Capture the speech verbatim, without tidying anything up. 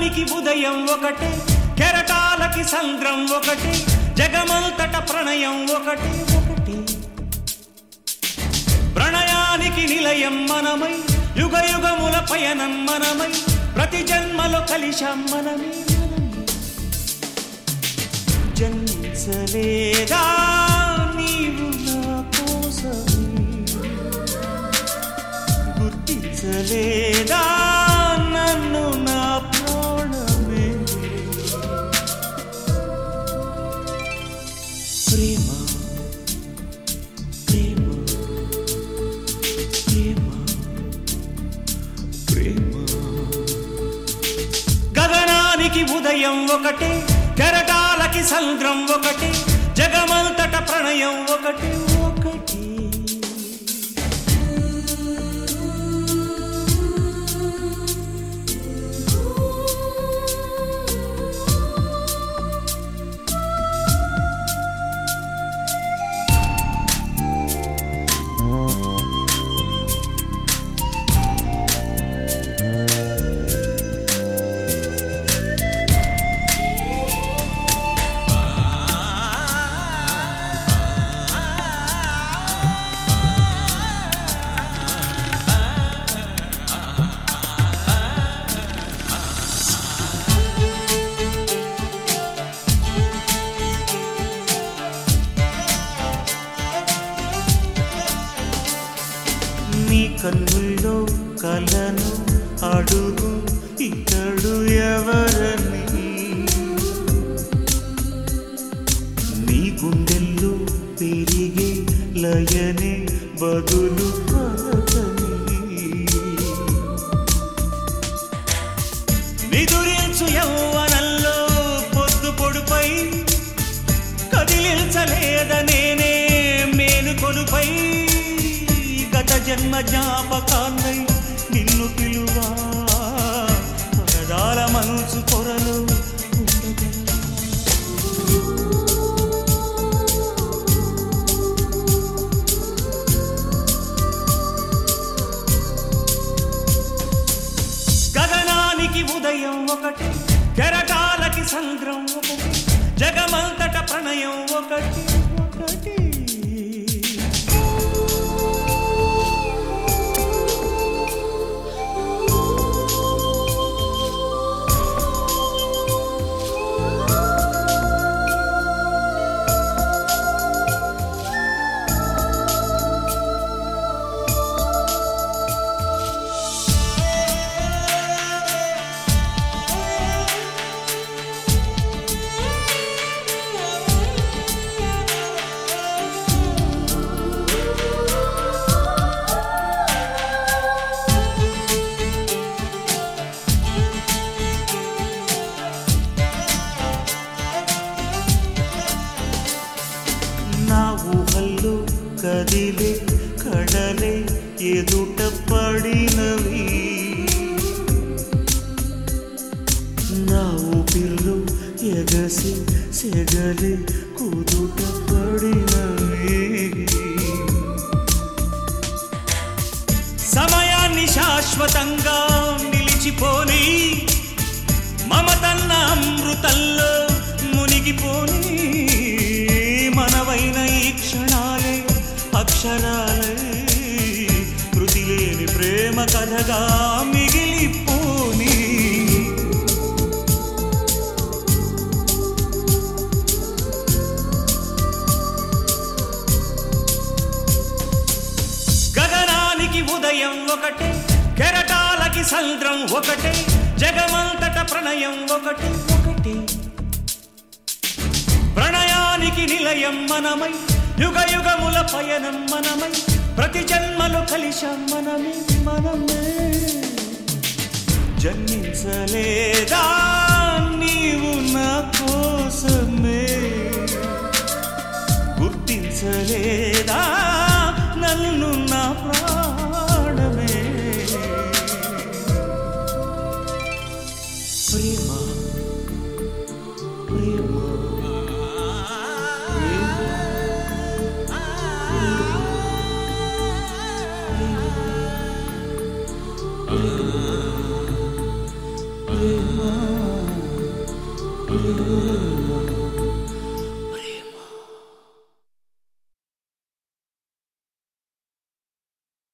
గగనానికి ఉదయం ఒకటే, కెరటాలకి సంద్రం ఒకటే, జగమంతట ప్రణయం ఒకటే ఒకటే. ప్రణయానికి నిలయం మనమై, యుగ యుగముల పయనం మనమై, ప్రతి జన్మలో కలిశాం మనమే. జన్మించలేదా నీవు నా కోసమే, గుర్తించలేదా నన్ను నా ప్రాణమే. ప్రేమ ప్రేమ ప్రేమ ప్రేమ. గగనానికి ఉదయం ఒకటే, కెరటాలకి సంద్రం ఒకటే, జగమంతట ప్రణయం ఒకటే ఒకటి. నీ కన్నుల్లో కలను అడుగు, ఇతడు ఎవరని. నీ గుండెల్లో పెరిగే లయనే బదులు పలకని. నిదురించు యౌవనంలో పొద్దు పొడుపై, కదిలించలేదనేనే మేలు కొలుపై. గత జన్మ జ్ఞాపకాన్నై నిన్ను పిలువా, పగడాల మనసు పొరలు ఉండగలవా. గగనానికి ఉదయం ఒకటి, కెరటాలకి సంద్రం ఒకటి, జగమంతట ప్రణయం ఒకటి ఒకటి. నా ఊహల్లో కదిలే కడలే ఎదుట పడినవి, నా ఊపిరిలో ఎగసి సెగలే కుదుట పడినవి. సమయాన్ని శాశ్వతంగా నిలిచిపోని, మమతన్న అమృతంలో మునిగిపోని. మనవైన ఈ క్షణాలే అక్షరాలే, కృతి లేని ప్రేమ కథగా మిగిలిపోని. గగనానికి ఉదయం ఒకటే, కెరటాలకి సంద్రం ఒకటే, జగమంతట ప్రణయం ఒకటి ఒకటి. ప్రణయానికి నిలయం మనమై, యుగ యుగముల పయనం మనమై, ప్రతి జన్మలో కలిశాం మనమే మనమే. జన్మించలేదా నీవు నా కోసమే, గుర్తించలేదా నన్ను నా ప్రాణమే. ప్రేమ ప్రేమ ప్రేమ.